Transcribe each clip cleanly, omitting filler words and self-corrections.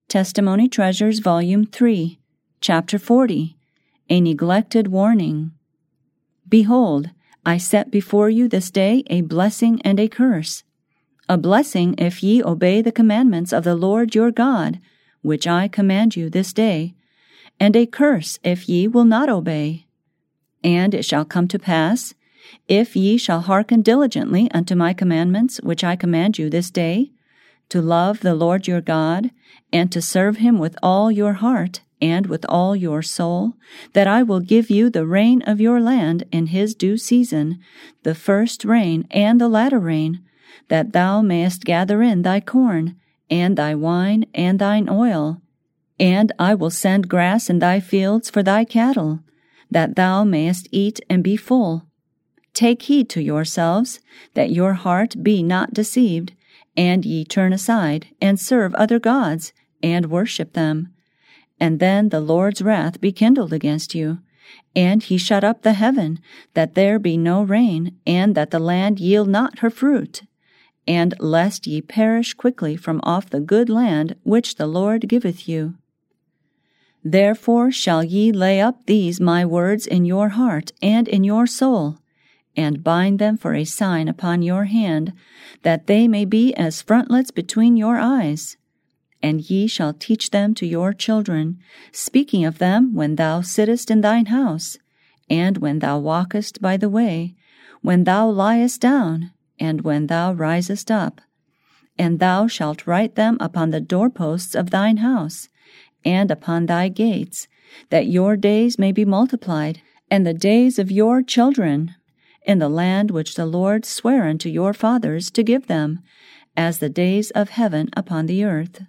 Testimony Treasures, Volume 3, Chapter 40, A Neglected Warning. Behold, I set before you this day a blessing and a curse. A blessing if ye obey the commandments of the Lord your God, which I command you this day, and a curse if ye will not obey. And it shall come to pass, if ye shall hearken diligently unto my commandments which I command you this day, to love the Lord your God, and to serve him with all your heart and with all your soul, that I will give you the rain of your land in his due season, the first rain and the latter rain, that thou mayest gather in thy corn, and thy wine, and thine oil. And I will send grass in thy fields for thy cattle, that thou mayest eat and be full. Take heed to yourselves, that your heart be not deceived, and ye turn aside, and serve other gods, and worship them. And then the Lord's wrath be kindled against you, and he shut up the heaven, that there be no rain, and that the land yield not her fruit. And lest ye perish quickly from off the good land which the Lord giveth you. Therefore shall ye lay up these my words in your heart and in your soul, and bind them for a sign upon your hand, that they may be as frontlets between your eyes. And ye shall teach them to your children, speaking of them when thou sittest in thine house, and when thou walkest by the way, when thou liest down, and when thou risest up. And thou shalt write them upon the doorposts of thine house, and upon thy gates, that your days may be multiplied, and the days of your children, in the land which the Lord sware unto your fathers to give them, as the days of heaven upon the earth.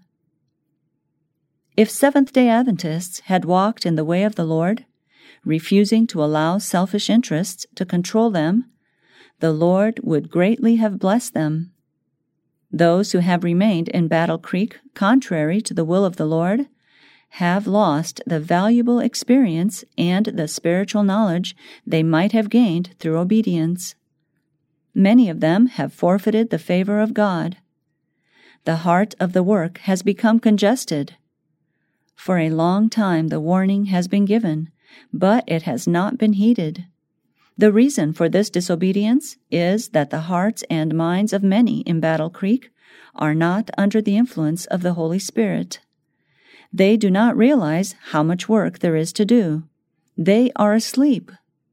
If Seventh-day Adventists had walked in the way of the Lord, refusing to allow selfish interests to control them, the Lord would greatly have blessed them. Those who have remained in Battle Creek contrary to the will of the Lord have lost the valuable experience and the spiritual knowledge they might have gained through obedience. Many of them have forfeited the favor of God. The heart of the work has become congested. For a long time the warning has been given, but it has not been heeded. The reason for this disobedience is that the hearts and minds of many in Battle Creek are not under the influence of the Holy Spirit. They do not realize how much work there is to do. They are asleep.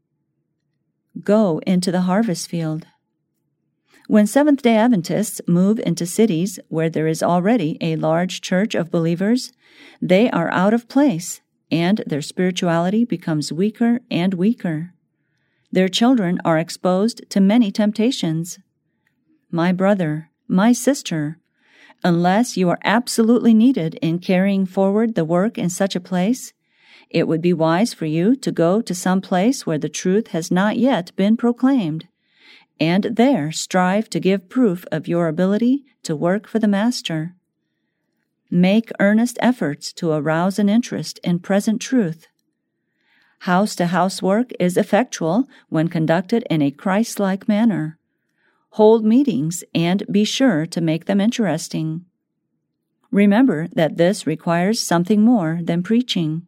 Go into the harvest field. When Seventh-day Adventists move into cities where there is already a large church of believers, they are out of place, and their spirituality becomes weaker and weaker. Their children are exposed to many temptations. My brother, my sister, unless you are absolutely needed in carrying forward the work in such a place, it would be wise for you to go to some place where the truth has not yet been proclaimed, and there strive to give proof of your ability to work for the Master. Make earnest efforts to arouse an interest in present truth. House-to-house work is effectual when conducted in a Christ-like manner. Hold meetings and be sure to make them interesting. Remember that this requires something more than preaching.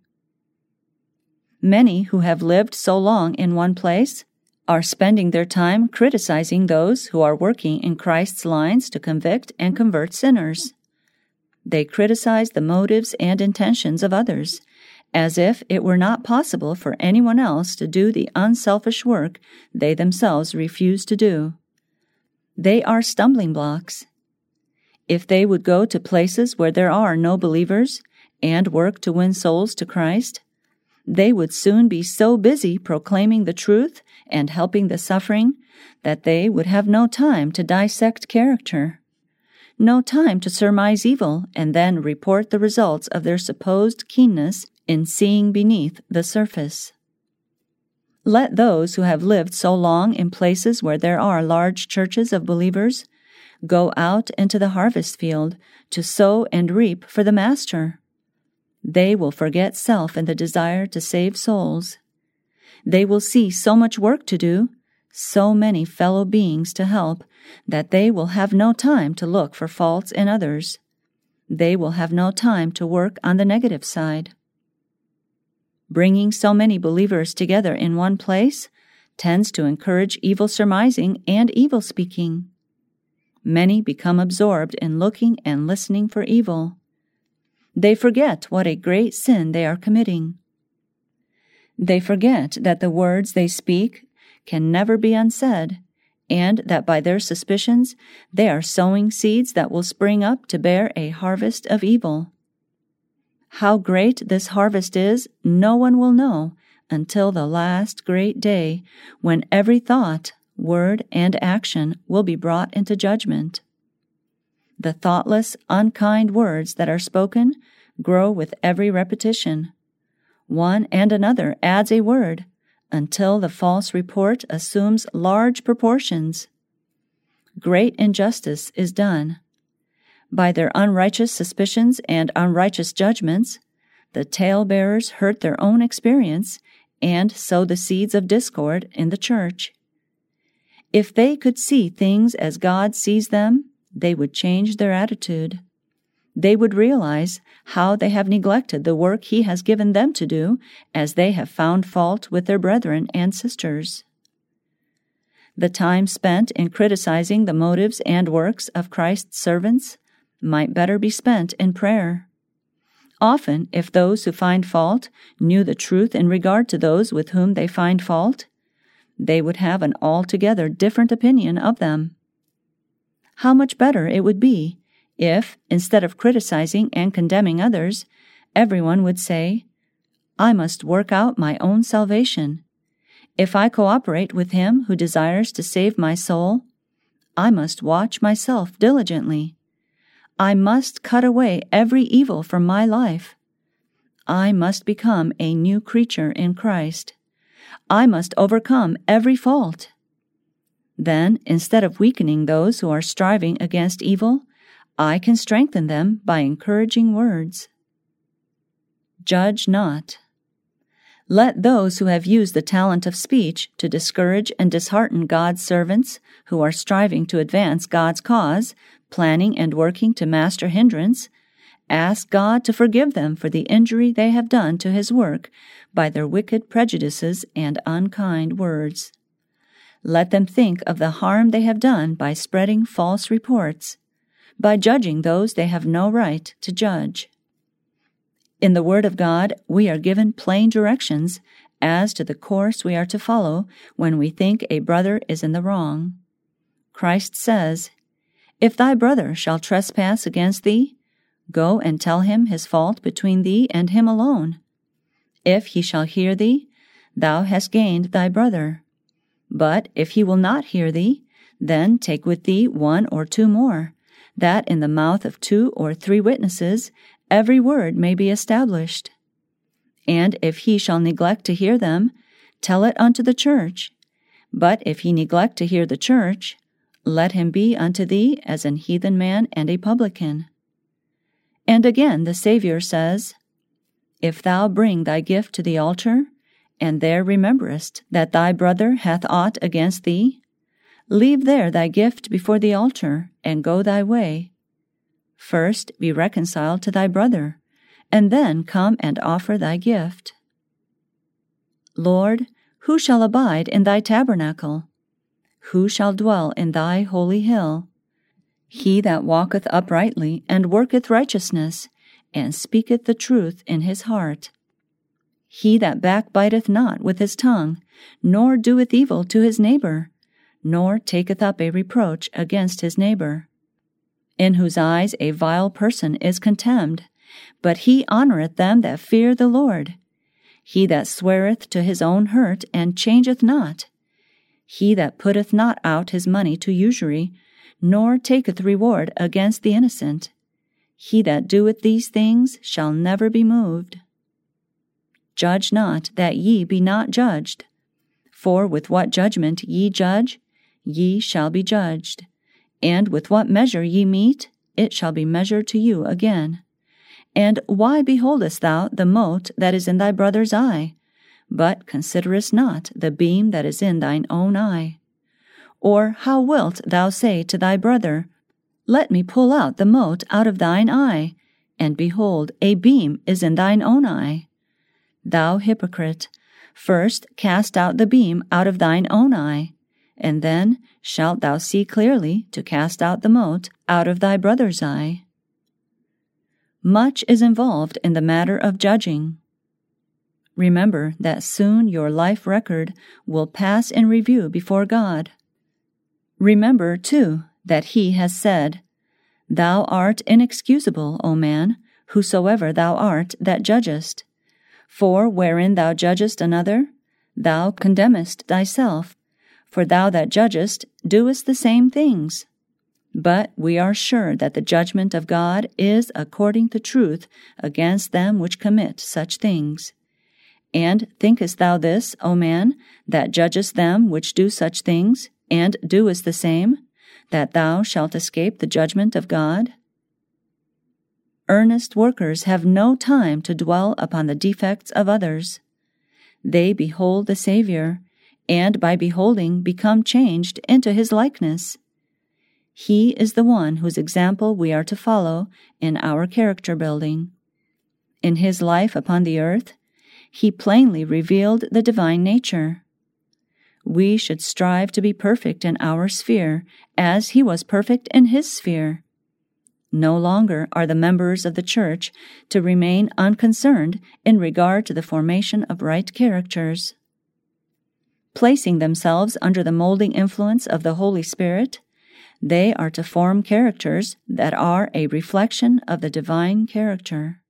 Many who have lived so long in one place are spending their time criticizing those who are working in Christ's lines to convict and convert sinners. They criticize the motives and intentions of others, as if it were not possible for anyone else to do the unselfish work they themselves refuse to do. They are stumbling blocks. If they would go to places where there are no believers and work to win souls to Christ, they would soon be so busy proclaiming the truth and helping the suffering that they would have no time to dissect character, no time to surmise evil and then report the results of their supposed keenness in seeing beneath the surface. Let those who have lived so long in places where there are large churches of believers go out into the harvest field to sow and reap for the Master. They will forget self in the desire to save souls. They will see so much work to do, so many fellow beings to help, that they will have no time to look for faults in others. they will have no time to work on the negative side. Bringing so many believers together in one place tends to encourage evil surmising and evil speaking. Many become absorbed in looking and listening for evil. They forget what a great sin they are committing. They forget that the words they speak can never be unsaid, and that by their suspicions they are sowing seeds that will spring up to bear a harvest of evil. How great this harvest is, no one will know until the last great day, when every thought, word, and action will be brought into judgment. The thoughtless, unkind words that are spoken grow with every repetition. One and another adds a word, until the false report assumes large proportions. Great injustice is done. By their unrighteous suspicions and unrighteous judgments, the talebearers hurt their own experience and sow the seeds of discord in the church. If they could see things as God sees them, they would change their attitude. They would realize how they have neglected the work He has given them to do, as they have found fault with their brethren and sisters. The time spent in criticizing the motives and works of Christ's servants might better be spent in prayer. Often, if those who find fault knew the truth in regard to those with whom they find fault, they would have an altogether different opinion of them. How much better it would be if, instead of criticizing and condemning others, everyone would say, "I must work out my own salvation. If I cooperate with Him who desires to save my soul, I must watch myself diligently. I must cut away every evil from my life. I must become a new creature in Christ. I must overcome every fault." Then, instead of weakening those who are striving against evil, I can strengthen them by encouraging words. Judge not. Let those who have used the talent of speech to discourage and dishearten God's servants who are striving to advance God's cause, planning and working to master hindrance, ask God to forgive them for the injury they have done to His work by their wicked prejudices and unkind words. Let them think of the harm they have done by spreading false reports, by judging those they have no right to judge. In the Word of God, we are given plain directions as to the course we are to follow when we think a brother is in the wrong. Christ says, "If thy brother shall trespass against thee, go and tell him his fault between thee and him alone. If he shall hear thee, thou hast gained thy brother. But if he will not hear thee, then take with thee 1 or 2 more, that in the mouth of 2 or 3 witnesses every word may be established. And if he shall neglect to hear them, tell it unto the church. But if he neglect to hear the church, let him be unto thee as an heathen man and a publican." And again the Savior says, "If thou bring thy gift to the altar, and there rememberest that thy brother hath aught against thee, leave there thy gift before the altar, and go thy way. First be reconciled to thy brother, and then come and offer thy gift." Lord, who shall abide in thy tabernacle? Who shall dwell in thy holy hill? He that walketh uprightly, and worketh righteousness, and speaketh the truth in his heart. He that backbiteth not with his tongue, nor doeth evil to his neighbor, nor taketh up a reproach against his neighbor. In whose eyes a vile person is contemned, but he honoureth them that fear the Lord. He that sweareth to his own hurt, and changeth not. He that putteth not out his money to usury, nor taketh reward against the innocent. He that doeth these things shall never be moved. Judge not, that ye be not judged. For with what judgment ye judge, ye shall be judged. And with what measure ye mete, it shall be measured to you again. And why beholdest thou the mote that is in thy brother's eye, but considerest not the beam that is in thine own eye? Or how wilt thou say to thy brother, Let me pull out the mote out of thine eye, and behold, a beam is in thine own eye. Thou hypocrite, first cast out the beam out of thine own eye, and then shalt thou see clearly to cast out the mote out of thy brother's eye. Much is involved in the matter of judging. Remember that soon your life record will pass in review before God. Remember, too, that He has said, Thou art inexcusable, O man, whosoever thou art that judgest. For wherein thou judgest another, thou condemnest thyself. For thou that judgest doest the same things. But we are sure that the judgment of God is according to truth against them which commit such things. And thinkest thou this, O man, that judgest them which do such things, and doest the same, that thou shalt escape the judgment of God? Earnest workers have no time to dwell upon the defects of others. They behold the Savior, and by beholding become changed into His likeness. He is the one whose example we are to follow in our character building. In His life upon the earth, He plainly revealed the divine nature. We should strive to be perfect in our sphere as He was perfect in His sphere. No longer are the members of the Church to remain unconcerned in regard to the formation of right characters. Placing themselves under the molding influence of the Holy Spirit, they are to form characters that are a reflection of the divine character.